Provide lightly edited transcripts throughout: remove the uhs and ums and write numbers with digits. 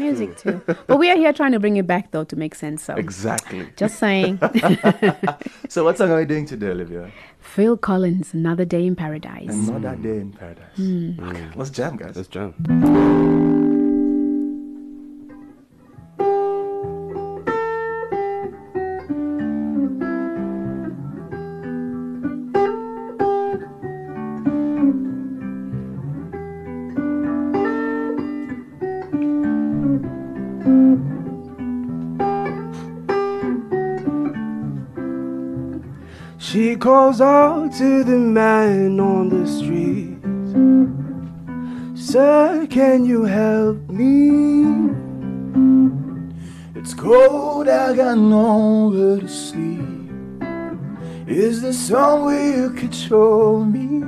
music too. But we are here trying to bring it back though to make sense. So Exactly. just saying. So what song are we doing today, Olivia? Phil Collins, Another Day in Paradise. Another Day in Paradise. Okay, let's jam, guys. Let's jam. She calls out to the man on the street, "Sir, can you help me? It's cold, I got nowhere to sleep. Is there somewhere you could show me?"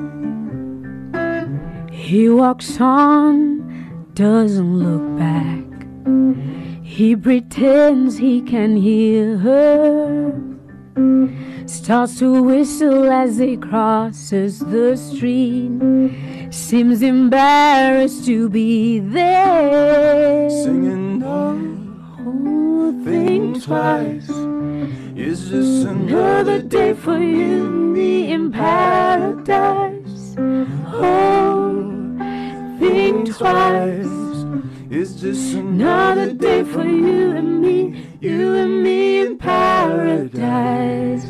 He walks on, doesn't look back. He pretends he can hear her. Starts to whistle as he crosses the street. Seems embarrassed to be there. Singing the whole thing twice. Is this another day for you and me in paradise? Oh, think twice. Is this another day for you and me in paradise?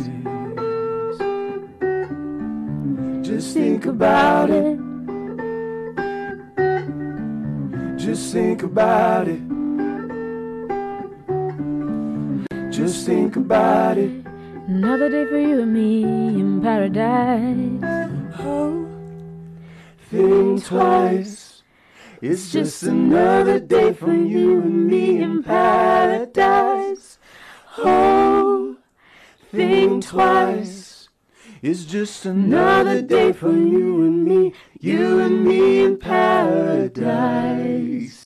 Just think about it. Just think about it. Just think about it. Another day for you and me in paradise. Oh, think twice. It's just another day for you and me in paradise. Oh, think twice. It's just another day for you and me in paradise.